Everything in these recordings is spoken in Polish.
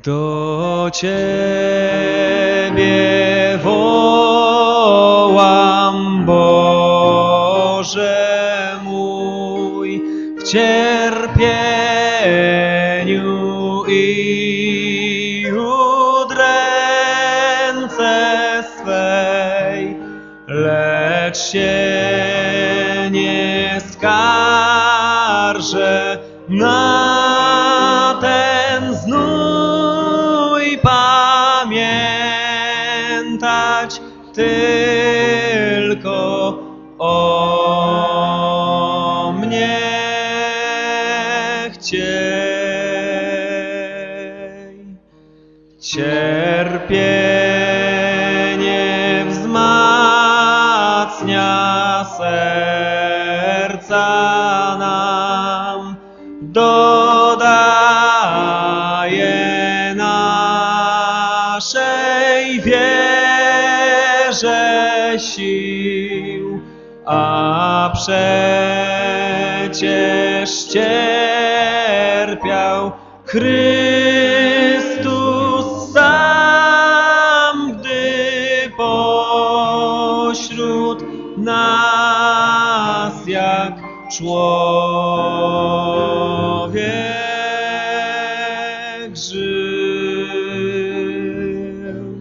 Do Ciebie wołam, Boże mój, w cierpieniu i udręce swej, lecz się nie skarżę na ten znój, pamiętać tylko o mnie chciej. Cierpienie wzmacnia serca nam, dodaje naszej wierze sił, a przecież cierpiał Chrystus sam, gdy pośród nas jak człowiek żył.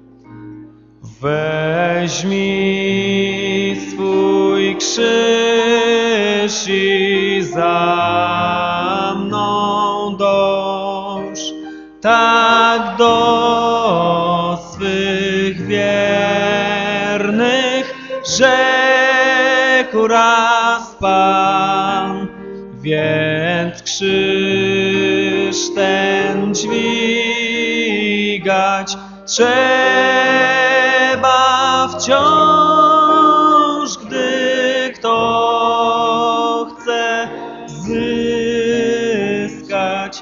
Weźmij swój krzyż i za mną dąż, tak do swych wiernych rzekł raz Pan, więc krzyż ten dźwigać trzeba wciąż, gdy kto chce zyskać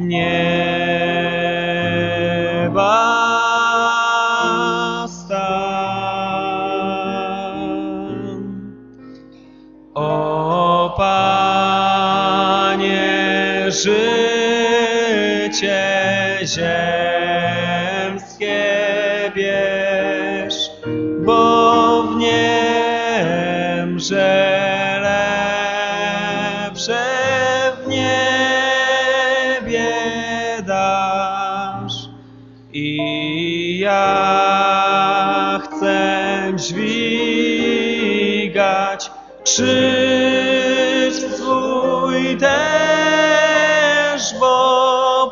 nieba stan. O Panie, życie ziemskie bierz, bo w niem że lepsze w niebie dasz. I ja chcę dźwigać krzyż swój też, bo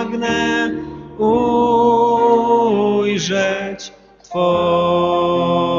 pragnę ujrzeć Twoje